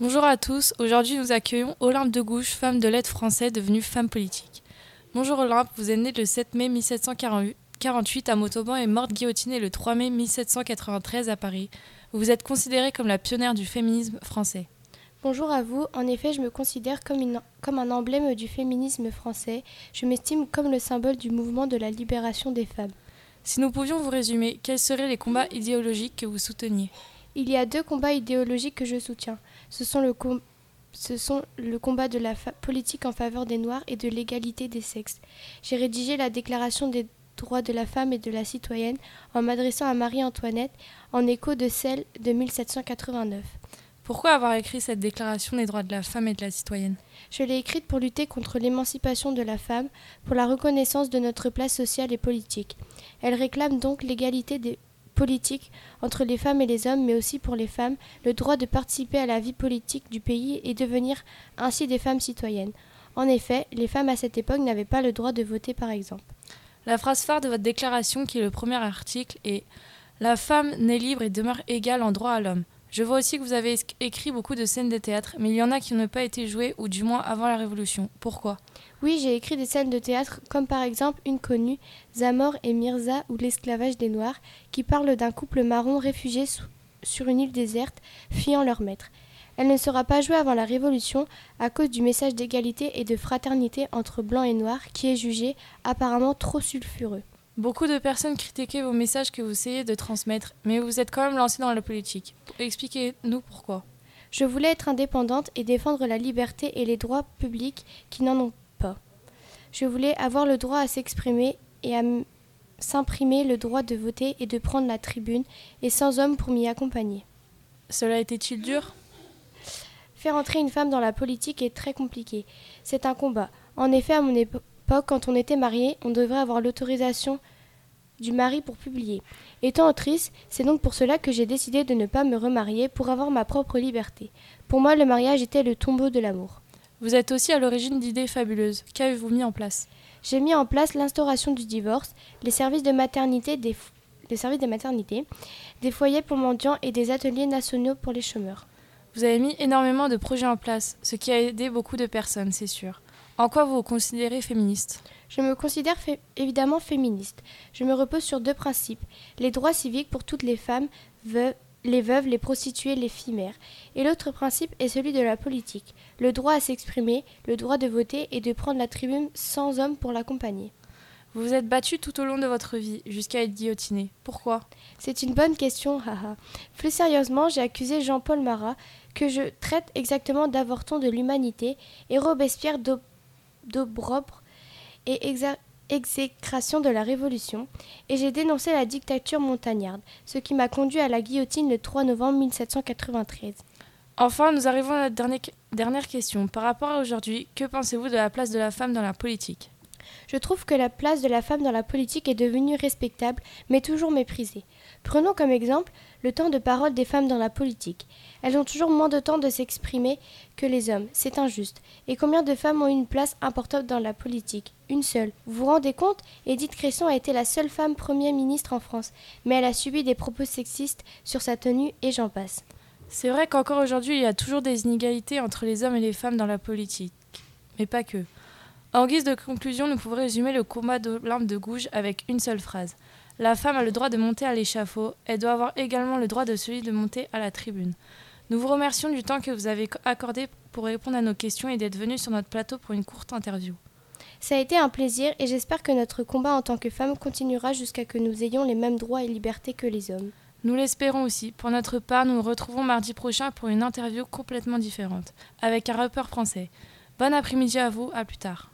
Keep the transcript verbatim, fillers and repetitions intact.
Bonjour à tous, aujourd'hui nous accueillons Olympe de Gouges, femme de lettres français devenue femme politique. Bonjour Olympe, vous êtes née le sept mai mille sept cent quarante-huit à Montauban et morte guillotinée le trois mai mille sept cent quatre-vingt-treize à Paris. Vous êtes considérée comme la pionnière du féminisme français. Bonjour à vous, en effet je me considère comme, une, comme un emblème du féminisme français. Je m'estime comme le symbole du mouvement de la libération des femmes. Si nous pouvions vous résumer, quels seraient les combats idéologiques que vous souteniez ? Il y a deux combats idéologiques que je soutiens. Ce sont le, com- ce sont le combat de la fa- politique en faveur des Noirs et de l'égalité des sexes. J'ai rédigé la déclaration des droits de la femme et de la citoyenne en m'adressant à Marie-Antoinette en écho de celle de mille sept cent quatre-vingt-neuf. Pourquoi avoir écrit cette déclaration des droits de la femme et de la citoyenne ? Je l'ai écrite pour lutter contre l'émancipation de la femme, pour la reconnaissance de notre place sociale et politique. Elle réclame donc l'égalité des politiques entre les femmes et les hommes, mais aussi pour les femmes, le droit de participer à la vie politique du pays et devenir ainsi des femmes citoyennes. En effet, les femmes à cette époque n'avaient pas le droit de voter par exemple. La phrase phare de votre déclaration, qui est le premier article, est « La femme naît libre et demeure égale en droit à l'homme ». Je vois aussi que vous avez écrit beaucoup de scènes de théâtre, mais il y en a qui n'ont pas été jouées, ou du moins avant la Révolution. Pourquoi ? Oui, j'ai écrit des scènes de théâtre, comme par exemple une connue, Zamor et Mirza ou l'esclavage des Noirs, qui parle d'un couple marron réfugié sous, sur une île déserte, fuyant leur maître. Elle ne sera pas jouée avant la Révolution à cause du message d'égalité et de fraternité entre blancs et noirs, qui est jugé apparemment trop sulfureux. Beaucoup de personnes critiquaient vos messages que vous essayez de transmettre, mais vous êtes quand même lancé dans la politique. Expliquez-nous pourquoi. Je voulais être indépendante et défendre la liberté et les droits publics qui n'en ont pas. Je voulais avoir le droit à s'exprimer et à m- s'imprimer, le droit de voter et de prendre la tribune, et sans homme pour m'y accompagner. Cela était-il dur ? Faire entrer une femme dans la politique est très compliqué. C'est un combat. En effet, à mon époque, quand on était marié, on devrait avoir l'autorisation du mari pour publier. Étant autrice, c'est donc pour cela que j'ai décidé de ne pas me remarier pour avoir ma propre liberté. Pour moi, le mariage était le tombeau de l'amour. Vous êtes aussi à l'origine d'idées fabuleuses. Qu'avez-vous mis en place ? J'ai mis en place l'instauration du divorce, les services de maternité, des, f- les services de maternité, des foyers pour mendiants et des ateliers nationaux pour les chômeurs. Vous avez mis énormément de projets en place, ce qui a aidé beaucoup de personnes, c'est sûr. En quoi vous vous considérez féministe ? Je me considère fé- évidemment féministe. Je me repose sur deux principes. Les droits civiques pour toutes les femmes, veuves, les veuves, les prostituées, les filles mères. Et l'autre principe est celui de la politique. Le droit à s'exprimer, le droit de voter et de prendre la tribune sans homme pour l'accompagner. Vous vous êtes battu tout au long de votre vie, jusqu'à être guillotiné. Pourquoi ? C'est une bonne question, haha. Plus sérieusement, j'ai accusé Jean-Paul Marat, que je traite exactement d'avorton de l'humanité, et Robespierre d'op- d'opprobre et exa- exécration de la Révolution, et j'ai dénoncé la dictature montagnarde, ce qui m'a conduit à la guillotine le trois novembre mille sept cent quatre-vingt-treize. Enfin, nous arrivons à notre dernière, dernière question. Par rapport à aujourd'hui, que pensez-vous de la place de la femme dans la politique ? Je trouve que la place de la femme dans la politique est devenue respectable, mais toujours méprisée. Prenons comme exemple le temps de parole des femmes dans la politique. Elles ont toujours moins de temps de s'exprimer que les hommes, c'est injuste. Et combien de femmes ont une place importante dans la politique ? Une seule. Vous vous rendez compte ? Édith Cresson a été la seule femme Premier ministre en France, mais elle a subi des propos sexistes sur sa tenue et j'en passe. C'est vrai qu'encore aujourd'hui, il y a toujours des inégalités entre les hommes et les femmes dans la politique. Mais pas que. En guise de conclusion, nous pouvons résumer le combat d'Olympe de Gouges avec une seule phrase. La femme a le droit de monter à l'échafaud, elle doit avoir également le droit de celui de monter à la tribune. Nous vous remercions du temps que vous avez accordé pour répondre à nos questions et d'être venu sur notre plateau pour une courte interview. Ça a été un plaisir et j'espère que notre combat en tant que femme continuera jusqu'à que nous ayons les mêmes droits et libertés que les hommes. Nous l'espérons aussi. Pour notre part, nous nous retrouvons mardi prochain pour une interview complètement différente, avec un rappeur français. Bon après-midi à vous, à plus tard.